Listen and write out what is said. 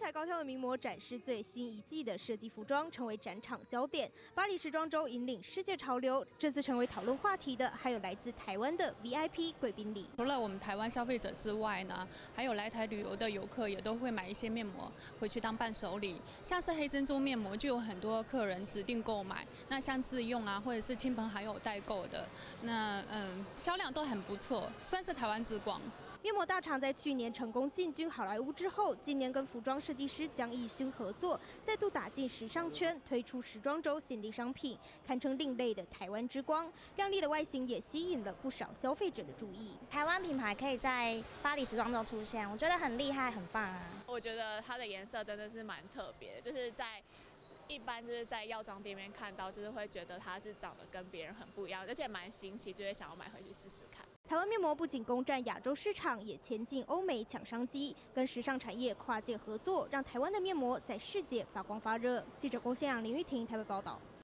彩高挑的名模展示最新一季的设计服装，成为展场焦点。巴黎时装周引领世界潮流，这次成为讨论话题的还有来自台湾的 VIP 贵宾礼。 除了我们台湾消费者之外呢，还有来台旅游的游客也都会买一些面膜回去当伴手礼。像是黑珍珠面膜，就有很多客人指定购买。那像自用啊，或者是亲朋好友代购的，那销量都很不错，算是台湾之光。 面膜大厂在去年成功进军好莱坞之后，今年跟服装设计师江义勋合作，再度打进时尚圈，推出时装周限定商品，堪称另类的台湾之光。亮丽的外形也吸引了不少消费者的注意。 台湾品牌可以在巴黎时装周出现，我觉得很厉害，很棒啊！ 我觉得它的颜色真的是蛮特别，就是在一般就是在药妆店面看到，就是会觉得它是长得跟别人很不一样，而且蛮新奇，就会想要买回去试试看。 台湾面膜不仅攻占亚洲市场，也前进欧美抢商机，跟时尚产业跨界合作，让台湾的面膜在世界发光发热。记者郭宪阳、林玉婷台北报道。